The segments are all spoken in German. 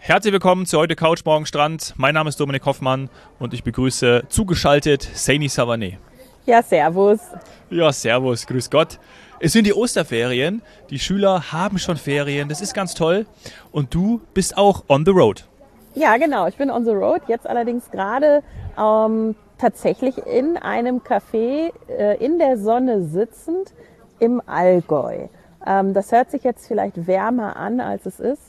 Herzlich willkommen zu heute Couch Morgen Strand. Mein Name ist Dominik Hoffmann und ich begrüße zugeschaltet Saini Savané. Ja, servus. Ja, servus, grüß Gott. Es sind die Osterferien, die Schüler haben schon Ferien, das ist ganz toll. Und du bist auch on the road. Ja, genau, ich bin on the road, jetzt allerdings gerade tatsächlich in einem Café in der Sonne sitzend im Allgäu. Das hört sich jetzt vielleicht wärmer an, als es ist.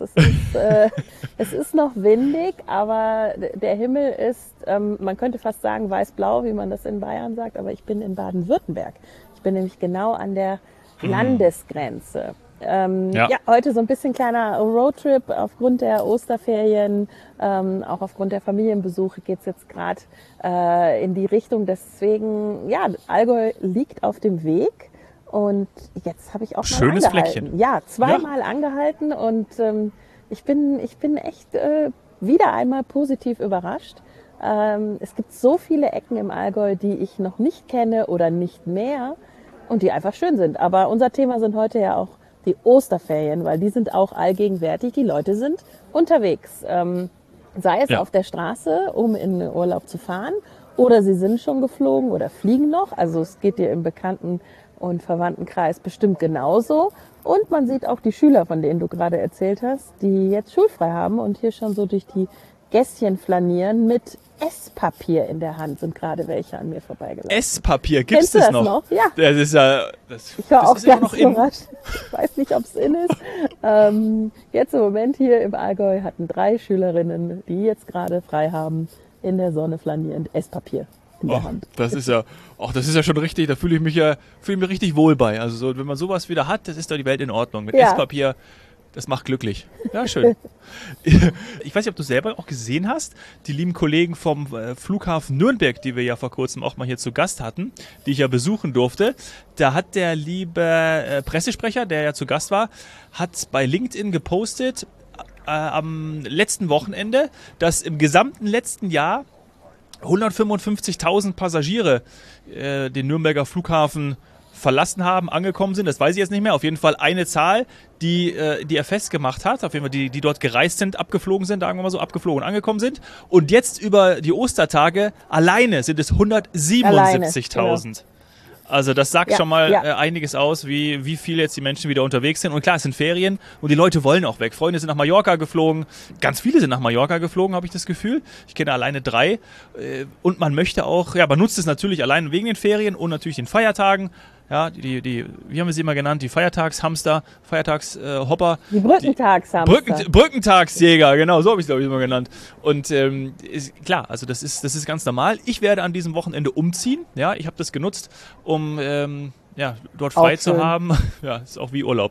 Es ist noch windig, aber der Himmel ist, man könnte fast sagen weiß-blau, wie man das in Bayern sagt, aber ich bin in Baden-Württemberg. Ich bin nämlich genau an der Landesgrenze. Ja, heute so ein bisschen kleiner Roadtrip aufgrund der Osterferien, auch aufgrund der Familienbesuche geht es jetzt gerade in die Richtung. Deswegen, ja, Allgäu liegt auf dem Weg. Und jetzt habe ich auch mal schönes angehalten. Fleckchen. Ja, zweimal angehalten und ich bin echt wieder einmal positiv überrascht. Es gibt so viele Ecken im Allgäu, die ich noch nicht kenne oder nicht mehr und die einfach schön sind. Aber unser Thema sind heute ja auch die Osterferien, weil die sind auch allgegenwärtig. Die Leute sind unterwegs, sei es auf der Straße, um in den Urlaub zu fahren, oder sie sind schon geflogen oder fliegen noch. Also es geht dir im Bekannten- und Verwandtenkreis bestimmt genauso. Und man sieht auch die Schüler, von denen du gerade erzählt hast, die jetzt schulfrei haben und hier schon so durch die Gässchen flanieren mit Esspapier in der Hand, sind gerade welche an mir vorbeigelaufen. Esspapier, gibt es Kennst du das das noch? Ja. Das ist ja, Ich war auch ist immer ganz noch in. überrascht. Ich weiß nicht, ob es in ist. Jetzt im Moment hier im Allgäu hatten 3 Schülerinnen, die jetzt gerade frei haben, in der Sonne flanierend Esspapier in der Hand. Das ist ja schon richtig, da fühle ich mich richtig wohl bei. Also so, wenn man sowas wieder hat, das ist doch die Welt in Ordnung. Mit Esspapier, das macht glücklich. Ja, schön. Ich weiß nicht, ob du selber auch gesehen hast, die lieben Kollegen vom Flughafen Nürnberg, die wir ja vor kurzem auch mal hier zu Gast hatten, die ich ja besuchen durfte. Da hat der liebe Pressesprecher, der ja zu Gast war, hat bei LinkedIn gepostet am letzten Wochenende, dass im gesamten letzten Jahr 155.000 Passagiere den Nürnberger Flughafen verlassen haben, angekommen sind. Das weiß ich jetzt nicht mehr. Auf jeden Fall eine Zahl, die er festgemacht hat. Auf jeden Fall die dort gereist sind, abgeflogen sind, sagen wir mal so, abgeflogen und angekommen sind. Und jetzt über die Ostertage alleine sind es 177.000. Also das sagt schon mal einiges aus, wie viel jetzt die Menschen wieder unterwegs sind. Und klar, es sind Ferien und die Leute wollen auch weg. Freunde sind nach Mallorca geflogen. Ganz viele sind nach Mallorca geflogen, habe ich das Gefühl. Ich kenne alleine 3. Und man möchte auch, man nutzt es natürlich allein wegen den Ferien und natürlich den Feiertagen. Ja, wie haben wir sie immer genannt? Die Feiertagshamster, Feiertagshopper. Die Brückentagshamster. Brückentagsjäger, genau, so habe ich es, glaube ich, immer genannt. Und ist klar, also das ist ganz normal. Ich werde an diesem Wochenende umziehen. Ja, ich habe das genutzt, um dort frei zu haben. Ja, ist auch wie Urlaub.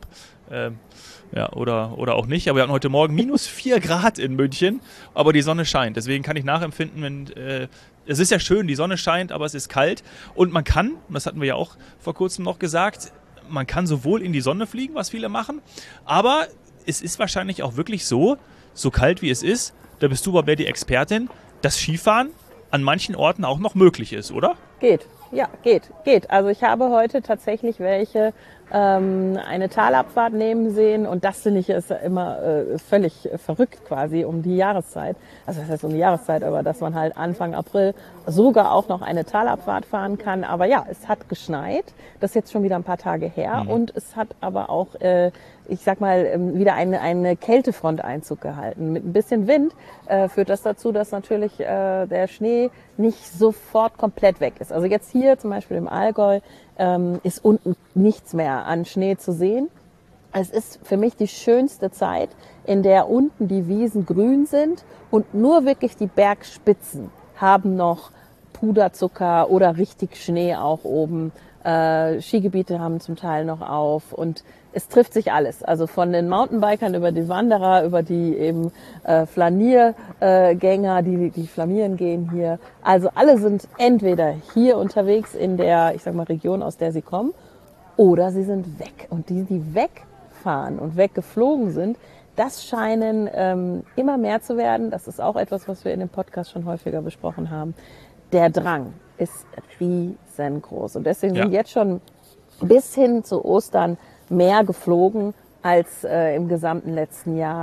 Oder auch nicht. Aber wir hatten heute Morgen -4 Grad in München, aber die Sonne scheint. Deswegen kann ich nachempfinden, wenn es ist ja schön, die Sonne scheint, aber es ist kalt. Und man kann, und das hatten wir ja auch vor kurzem noch gesagt, man kann sowohl in die Sonne fliegen, was viele machen, aber es ist wahrscheinlich auch wirklich so kalt wie es ist, da bist du aber die Expertin, dass Skifahren an manchen Orten auch noch möglich ist, oder? Geht. Also ich habe heute tatsächlich welche eine Talabfahrt nehmen sehen und das finde ich ist immer völlig verrückt quasi um die Jahreszeit. Also das heißt um die Jahreszeit, aber dass man halt Anfang April sogar auch noch eine Talabfahrt fahren kann. Aber ja, es hat geschneit, das ist jetzt schon wieder ein paar Tage her und es hat aber auch, ich sag mal, wieder eine Kältefront Einzug gehalten. Mit ein bisschen Wind führt das dazu, dass natürlich der Schnee nicht sofort komplett weg ist. Also jetzt hier zum Beispiel im Allgäu ist unten nichts mehr an Schnee zu sehen. Es ist für mich die schönste Zeit, in der unten die Wiesen grün sind und nur wirklich die Bergspitzen haben noch Puderzucker oder richtig Schnee auch oben. Skigebiete haben zum Teil noch auf und es trifft sich alles. Also von den Mountainbikern über die Wanderer, über die eben Flaniergänger, die flanieren gehen hier. Also alle sind entweder hier unterwegs in der, ich sag mal, Region, aus der sie kommen, oder sie sind weg. Und die wegfahren und weggeflogen sind, das scheinen immer mehr zu werden. Das ist auch etwas, was wir in dem Podcast schon häufiger besprochen haben. Der Drang ist riesengroß. Und deswegen sind jetzt schon bis hin zu Ostern mehr geflogen als im gesamten letzten Jahr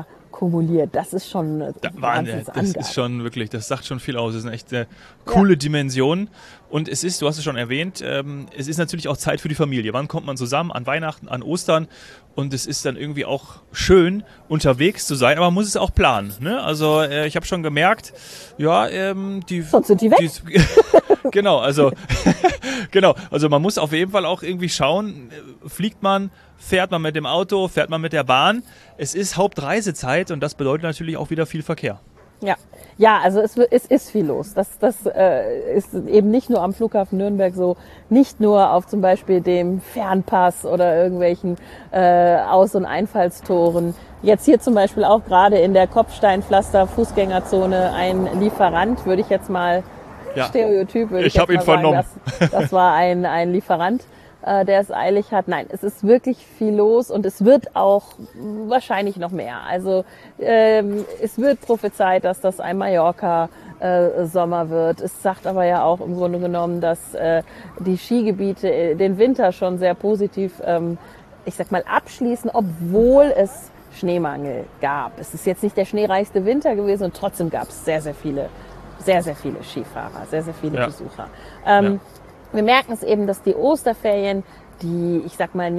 kumuliert. Das ist schon das ist schon wirklich, das sagt schon viel aus. Das ist eine echt coole Dimension. Und es ist, du hast es schon erwähnt, es ist natürlich auch Zeit für die Familie. Wann kommt man zusammen? An Weihnachten, an Ostern. Und es ist dann irgendwie auch schön, unterwegs zu sein, aber man muss es auch planen. Ne? Also ich habe schon gemerkt, sonst sind die weg. Genau, also man muss auf jeden Fall auch irgendwie schauen, fliegt man, fährt man mit dem Auto, fährt man mit der Bahn. Es ist Hauptreisezeit und das bedeutet natürlich auch wieder viel Verkehr. Ja, also es ist viel los. Das ist eben nicht nur am Flughafen Nürnberg so, nicht nur auf zum Beispiel dem Fernpass oder irgendwelchen Aus- und Einfallstoren. Jetzt hier zum Beispiel auch gerade in der Kopfsteinpflaster-Fußgängerzone ein Lieferant, würde ich jetzt mal Stereotyp, würde ich habe ihn vernommen. Das war ein Lieferant, der es eilig hat. Nein, es ist wirklich viel los und es wird auch wahrscheinlich noch mehr. Also es wird prophezeit, dass das ein Mallorca-Sommer wird. Es sagt aber ja auch im Grunde genommen, dass die Skigebiete den Winter schon sehr positiv, abschließen, obwohl es Schneemangel gab. Es ist jetzt nicht der schneereichste Winter gewesen und trotzdem gab es sehr, sehr viele Skifahrer, sehr, sehr viele Besucher. Wir merken es eben, dass die Osterferien, es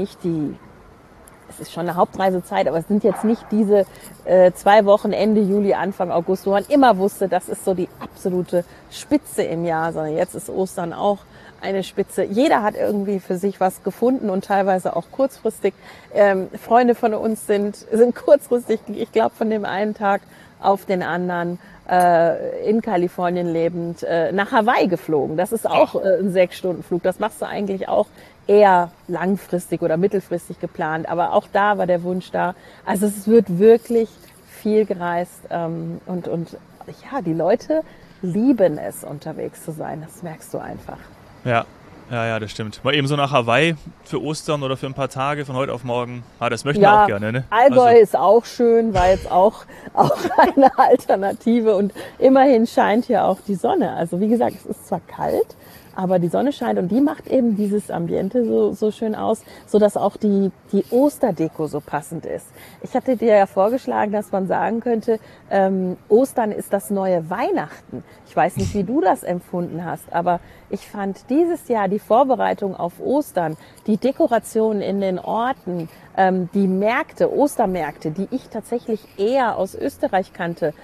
ist schon eine Hauptreisezeit, aber es sind jetzt nicht diese 2 Wochen Ende Juli, Anfang August, wo man immer wusste, das ist so die absolute Spitze im Jahr, sondern jetzt ist Ostern auch eine Spitze. Jeder hat irgendwie für sich was gefunden und teilweise auch kurzfristig. Freunde von uns sind kurzfristig, ich glaube, von dem einen Tag auf den anderen in Kalifornien lebend nach Hawaii geflogen. Das ist auch ein 6-Stunden-Flug. Das machst du eigentlich auch eher langfristig oder mittelfristig geplant. Aber auch da war der Wunsch da. Also es wird wirklich viel gereist und die Leute lieben es, unterwegs zu sein. Das merkst du einfach. Ja, das stimmt. Mal eben so nach Hawaii für Ostern oder für ein paar Tage von heute auf morgen. Das möchten wir auch gerne, ne? Allgäu ist auch schön, war jetzt auch eine Alternative und immerhin scheint hier auch die Sonne. Also wie gesagt, es ist zwar kalt, aber die Sonne scheint und die macht eben dieses Ambiente so schön aus, so dass auch die Osterdeko so passend ist. Ich hatte dir ja vorgeschlagen, dass man sagen könnte, Ostern ist das neue Weihnachten. Ich weiß nicht, wie du das empfunden hast, aber ich fand dieses Jahr die Vorbereitung auf Ostern, die Dekoration in den Orten, die Märkte, Ostermärkte, die ich tatsächlich eher aus Österreich kannte,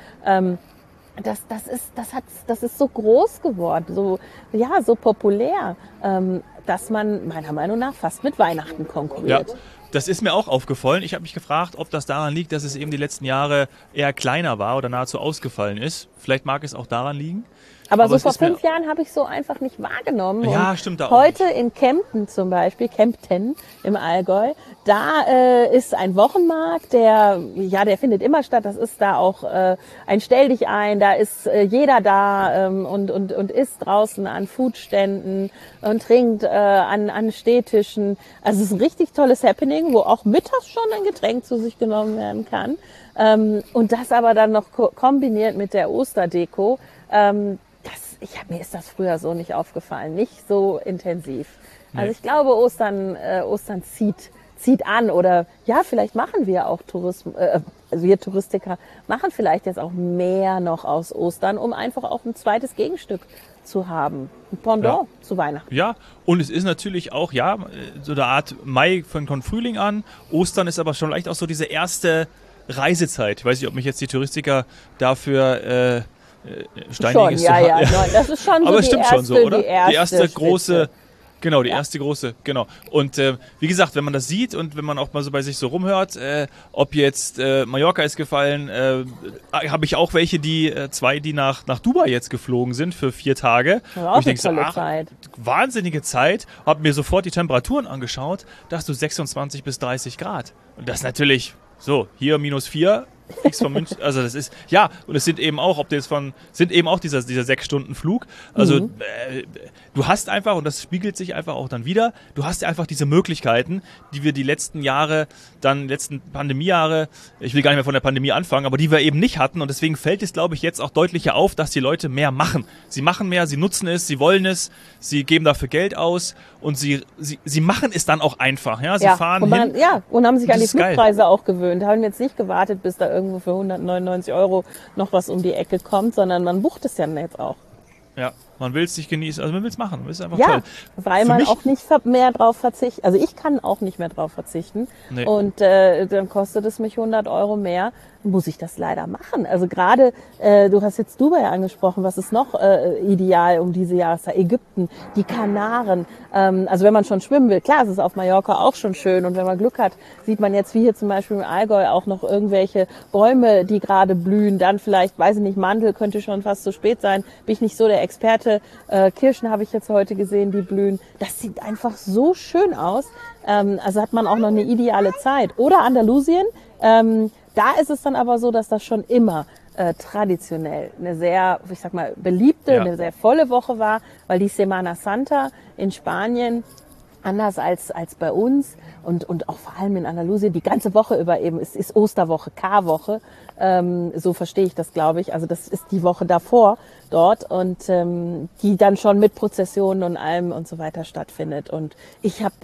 das ist so groß geworden, so populär, dass man meiner Meinung nach fast mit Weihnachten konkurriert. Ja. Das ist mir auch aufgefallen. Ich habe mich gefragt, ob das daran liegt, dass es eben die letzten Jahre eher kleiner war oder nahezu ausgefallen ist. Vielleicht mag es auch daran liegen. Aber so vor 5 Jahren habe ich so einfach nicht wahrgenommen. Ja, und stimmt auch. Heute in Kempten zum Beispiel, Kempten im Allgäu, da ist ein Wochenmarkt, der findet immer statt. Das ist da auch ein Stell dich ein, da ist jeder da und isst draußen an Foodständen und trinkt an Stehtischen. Also es ist ein richtig tolles Happening, wo auch mittags schon ein Getränk zu sich genommen werden kann. Und das aber dann noch kombiniert mit der Osterdeko. Mir ist das früher so nicht aufgefallen, nicht so intensiv. Nee. Also ich glaube, Ostern zieht an oder vielleicht machen wir auch wir Touristiker machen vielleicht jetzt auch mehr noch aus Ostern, um einfach auch ein zweites Gegenstück zu haben. Ein Pendant zu Weihnachten. Ja, und es ist natürlich auch, so eine Art Mai von Frühling an. Ostern ist aber schon vielleicht auch so diese erste Reisezeit. Ich weiß nicht, ob mich jetzt die Touristiker dafür steiniges schon, Nein, das ist schon so. Aber es stimmt schon so, oder? Die erste große, genau, erste große, genau. Und wie gesagt, wenn man das sieht und wenn man auch mal so bei sich so rumhört, ob jetzt Mallorca ist gefallen, habe ich auch welche, die 2, die nach Dubai jetzt geflogen sind für 4 Tage. Ja, auch eine tolle Zeit. Wahnsinnige Zeit. Habe mir sofort die Temperaturen angeschaut, da hast du 26 bis 30 Grad. Und das natürlich so, hier -4. Fix von München, also das ist, und es sind eben auch, dieser 6-Stunden-Flug, also du hast einfach, und das spiegelt sich einfach auch dann wieder, du hast ja einfach diese Möglichkeiten, die wir die letzten Pandemiejahre, ich will gar nicht mehr von der Pandemie anfangen, aber die wir eben nicht hatten und deswegen fällt es, glaube ich, jetzt auch deutlicher auf, dass die Leute mehr machen. Sie machen mehr, sie nutzen es, sie wollen es, sie geben dafür Geld aus und sie machen es dann auch einfach, sie fahren hin. Und haben sich an die Flugpreise auch gewöhnt, haben jetzt nicht gewartet, bis da irgendwo für 199 € noch was um die Ecke kommt, sondern man bucht es ja jetzt auch. Ja, man will es nicht genießen, also man will es machen. Das ist einfach Ja, toll. weil Für man mich- auch nicht mehr drauf verzichten. Also ich kann auch nicht mehr drauf verzichten. Nee. Und dann kostet es mich 100 € mehr. Muss ich das leider machen. Also gerade, du hast jetzt Dubai angesprochen, was ist noch ideal um diese Jahreszeit? Ägypten, die Kanaren. Also wenn man schon schwimmen will, klar, es ist auf Mallorca auch schon schön. Und wenn man Glück hat, sieht man jetzt wie hier zum Beispiel im Allgäu auch noch irgendwelche Bäume, die gerade blühen. Dann vielleicht, weiß ich nicht, Mandel könnte schon fast zu spät sein. Bin ich nicht so der Experte. Kirschen habe ich jetzt heute gesehen, die blühen. Das sieht einfach so schön aus. Also hat man auch noch eine ideale Zeit. Oder Andalusien. Da ist es dann aber so, dass das schon immer traditionell eine sehr, ich sag mal, beliebte, Ja. eine sehr volle Woche war, weil die Semana Santa in Spanien anders als bei uns und auch vor allem in Andalusien die ganze Woche über eben, es ist Osterwoche, Karwoche, so verstehe ich das, glaube ich. Also das ist die Woche davor dort und die dann schon mit Prozessionen und allem und so weiter stattfindet. Und ich habe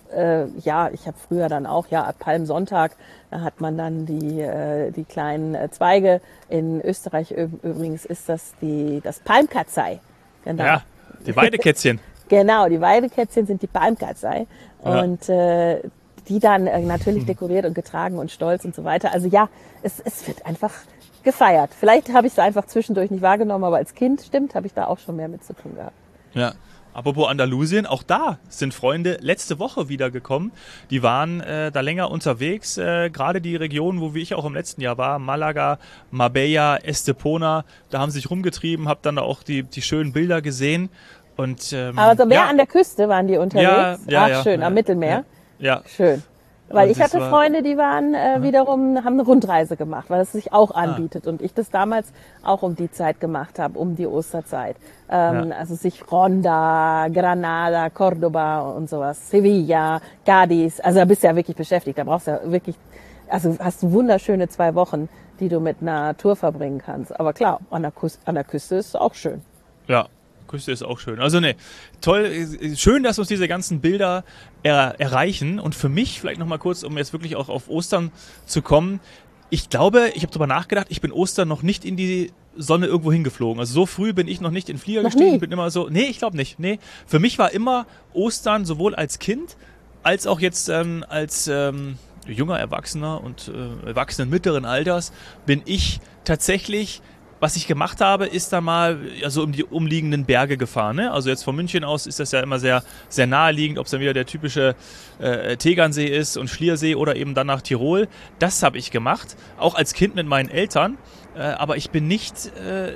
früher dann auch, ab Palmsonntag, da hat man dann die kleinen Zweige. In Österreich übrigens ist das das Palmkatzei. Genau. Ja, die Weidekätzchen. Genau, die Weidekätzchen sind die Palmkatzei. Ja. Und die dann natürlich dekoriert und getragen und stolz und so weiter. Also ja, es wird einfach gefeiert. Vielleicht habe ich es einfach zwischendurch nicht wahrgenommen, aber als Kind, stimmt, habe ich da auch schon mehr mit zu tun gehabt. Ja. Apropos Andalusien, auch da sind Freunde letzte Woche wiedergekommen. Die waren da länger unterwegs. Gerade die Region, wo wie ich auch im letzten Jahr war, Malaga, Marbella, Estepona, da haben sie sich rumgetrieben, habe dann da auch die schönen Bilder gesehen. Und, Aber so mehr an der Küste waren die unterwegs. Ja, schön, am Mittelmeer. Ja. Schön. Weil Und ich hatte das war- Freunde, die waren wiederum, haben eine Rundreise gemacht, weil es sich auch anbietet. Und ich das damals auch um die Zeit gemacht habe, um die Osterzeit. Also sich Ronda, Granada, Cordoba und sowas, Sevilla, Cádiz. Also da bist du ja wirklich beschäftigt. Da brauchst du ja wirklich, also hast du wunderschöne 2 Wochen, die du mit einer Tour verbringen kannst. Aber klar, an der Küste ist es auch schön. Ja, Küste ist auch schön. Also toll, schön, dass uns diese ganzen Bilder erreichen. Und für mich, vielleicht nochmal kurz, um jetzt wirklich auch auf Ostern zu kommen, ich glaube, ich habe darüber nachgedacht, ich bin Ostern noch nicht in die Sonne irgendwo hingeflogen. Also so früh bin ich noch nicht in den Flieger Noch gestiegen. nie? Ich bin immer so, ich glaube nicht. Nee, für mich war immer Ostern sowohl als Kind als auch jetzt als junger Erwachsener und Erwachsenen mittleren Alters bin ich tatsächlich, was ich gemacht habe, ist da mal um die umliegenden Berge gefahren. Ne? Also jetzt von München aus ist das ja immer sehr, sehr naheliegend, ob es dann wieder der typische Tegernsee ist und Schliersee oder eben dann nach Tirol. Das habe ich gemacht, auch als Kind mit meinen Eltern. Aber ich bin nicht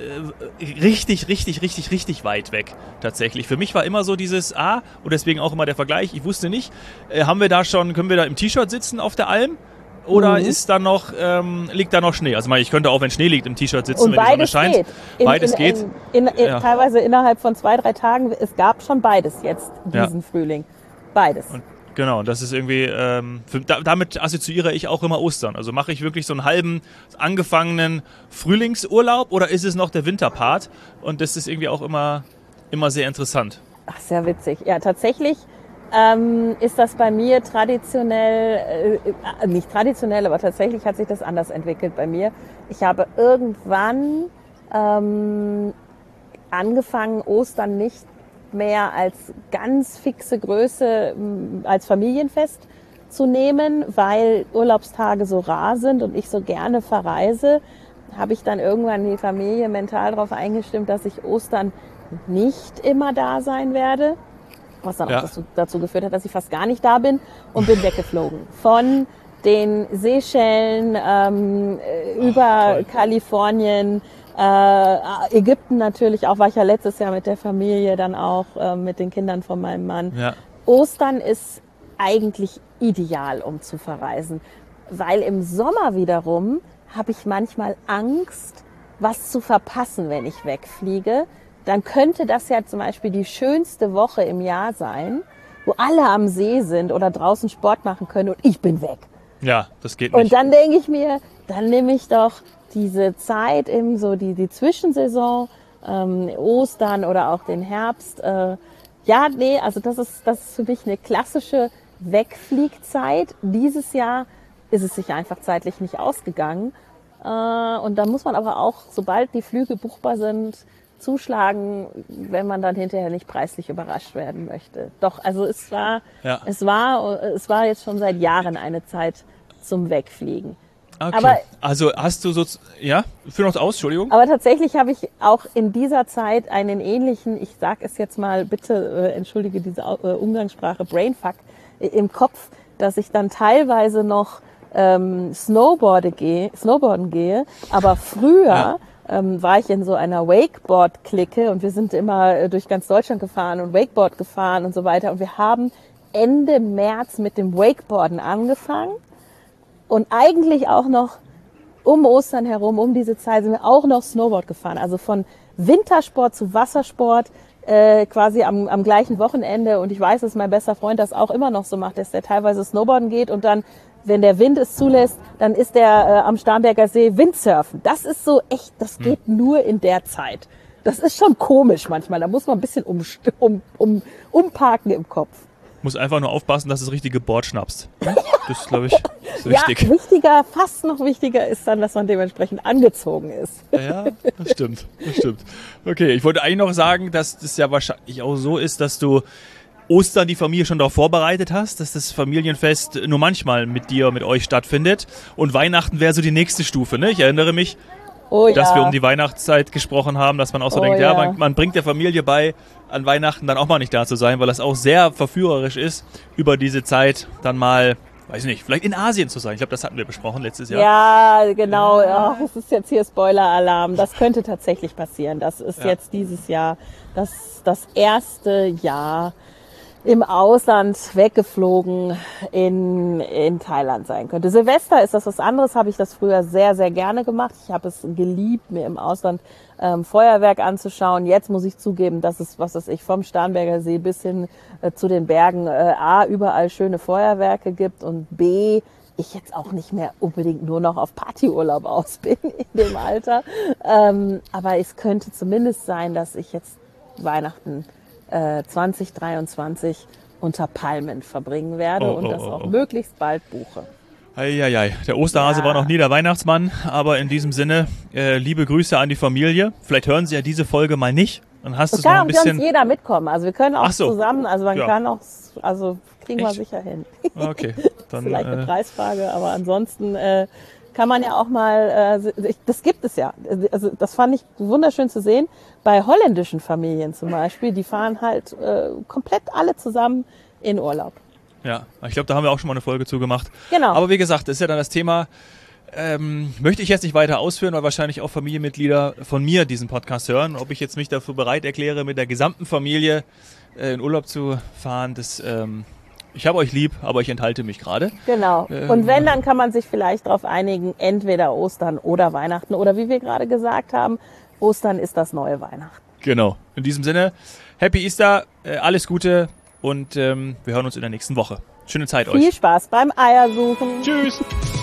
richtig weit weg tatsächlich. Für mich war immer so dieses und deswegen auch immer der Vergleich, ich wusste nicht, können wir da im T-Shirt sitzen auf der Alm? Oder ist da noch, liegt da noch Schnee? Also ich könnte auch, wenn Schnee liegt, im T-Shirt sitzen, Und wenn die Sonne beides scheint. geht. Beides geht. Ja. Teilweise innerhalb von 2-3 Tagen. Es gab schon beides jetzt, diesen Frühling. Beides. Und genau, das ist irgendwie, damit assoziiere ich auch immer Ostern. Also mache ich wirklich so einen halben angefangenen Frühlingsurlaub oder ist es noch der Winterpart? Und das ist irgendwie auch immer sehr interessant. Ach, sehr witzig. Ja, tatsächlich ist das bei mir traditionell, nicht traditionell, aber tatsächlich hat sich das anders entwickelt bei mir. Ich habe irgendwann angefangen, Ostern nicht mehr als ganz fixe Größe als Familienfest zu nehmen, weil Urlaubstage so rar sind und ich so gerne verreise, habe ich dann irgendwann die Familie mental darauf eingestimmt, dass ich Ostern nicht immer da sein werde. Was dann auch dazu geführt hat, dass ich fast gar nicht da bin und bin weggeflogen. Von den Seychellen über toll. Kalifornien, Ägypten natürlich auch, war ich ja letztes Jahr mit der Familie, dann auch mit den Kindern von meinem Mann. Ja. Ostern ist eigentlich ideal, um zu verreisen, weil im Sommer wiederum habe ich manchmal Angst, was zu verpassen, wenn ich wegfliege. Dann könnte das ja zum Beispiel die schönste Woche im Jahr sein, wo alle am See sind oder draußen Sport machen können und ich bin weg. Ja, das geht nicht. Und dann denke ich mir, dann nehme ich doch diese Zeit eben so die Zwischensaison, Ostern oder auch den Herbst. Also das ist für mich eine klassische Wegfliegzeit. Dieses Jahr ist es sich einfach zeitlich nicht ausgegangen. Und da muss man aber auch, sobald die Flüge buchbar sind, zuschlagen, wenn man dann hinterher nicht preislich überrascht werden möchte. Doch, also es war jetzt schon seit Jahren eine Zeit zum Wegfliegen. Okay. Aber, also hast du so, ja, führ noch aus, Entschuldigung. Aber tatsächlich habe ich auch in dieser Zeit einen ähnlichen, ich sag es jetzt mal, bitte entschuldige diese Umgangssprache, Brainfuck im Kopf, dass ich dann teilweise noch Snowboarden gehe, aber früher war ich in so einer Wakeboard-Clique und wir sind immer durch ganz Deutschland gefahren und Wakeboard gefahren und so weiter und wir haben Ende März mit dem Wakeboarden angefangen und eigentlich auch noch um Ostern herum, um diese Zeit sind wir auch noch Snowboard gefahren, also von Wintersport zu Wassersport quasi am gleichen Wochenende und ich weiß, dass mein bester Freund das auch immer noch so macht, dass der teilweise Snowboarden geht und dann, wenn der Wind es zulässt, dann ist der am Starnberger See Windsurfen. Das ist so echt, das geht nur in der Zeit. Das ist schon komisch manchmal, da muss man ein bisschen umparken im Kopf. Muss einfach nur aufpassen, dass du das richtige Board schnappst. Das, glaube ich, ist wichtig. Ja, fast noch wichtiger ist dann, dass man dementsprechend angezogen ist. Ja, das stimmt. Okay, ich wollte eigentlich noch sagen, dass das ja wahrscheinlich auch so ist, dass du Ostern die Familie schon darauf vorbereitet hast, dass das Familienfest nur manchmal mit euch stattfindet. Und Weihnachten wäre so die nächste Stufe, ne? Ich erinnere mich, dass wir um die Weihnachtszeit gesprochen haben, dass man auch so denkt, man bringt der Familie bei, an Weihnachten dann auch mal nicht da zu sein, weil das auch sehr verführerisch ist, über diese Zeit dann mal, weiß nicht, vielleicht in Asien zu sein. Ich glaube, das hatten wir besprochen letztes Jahr. Ja, genau. Ja, das ist jetzt hier Spoiler-Alarm. Das könnte tatsächlich passieren. Das ist jetzt dieses Jahr das erste Jahr im Ausland weggeflogen in Thailand sein könnte. Silvester ist das was anderes, habe ich das früher sehr, sehr gerne gemacht. Ich habe es geliebt, mir im Ausland Feuerwerk anzuschauen. Jetzt muss ich zugeben, dass es, was weiß ich, vom Starnberger See bis hin zu den Bergen A, überall schöne Feuerwerke gibt und B, ich jetzt auch nicht mehr unbedingt nur noch auf Partyurlaub aus bin in dem Alter. Aber es könnte zumindest sein, dass ich jetzt Weihnachten 2023 unter Palmen verbringen werde und das auch möglichst bald buche. Eieiei, der Osterhase war noch nie der Weihnachtsmann, aber in diesem Sinne, liebe Grüße an die Familie. Vielleicht hören Sie ja diese Folge mal nicht, dann hast du es noch ein bisschen... Kann uns jeder mitkommen, also wir können auch zusammen, also man kann auch, also kriegen wir sicher hin. Okay. Dann, vielleicht eine Preisfrage, aber ansonsten kann man ja auch mal, das gibt es ja, also das fand ich wunderschön zu sehen, bei holländischen Familien zum Beispiel, die fahren halt komplett alle zusammen in Urlaub. Ja, ich glaube, da haben wir auch schon mal eine Folge zugemacht. Genau. Aber wie gesagt, das ist ja dann das Thema, möchte ich jetzt nicht weiter ausführen, weil wahrscheinlich auch Familienmitglieder von mir diesen Podcast hören. Ob ich jetzt mich dafür bereit erkläre, mit der gesamten Familie in Urlaub zu fahren, das... Ich habe euch lieb, aber ich enthalte mich gerade. Genau. Und wenn, dann kann man sich vielleicht darauf einigen, entweder Ostern oder Weihnachten. Oder wie wir gerade gesagt haben, Ostern ist das neue Weihnachten. Genau. In diesem Sinne, Happy Easter, alles Gute und wir hören uns in der nächsten Woche. Schöne Zeit euch. Viel Spaß beim Eiersuchen. Tschüss.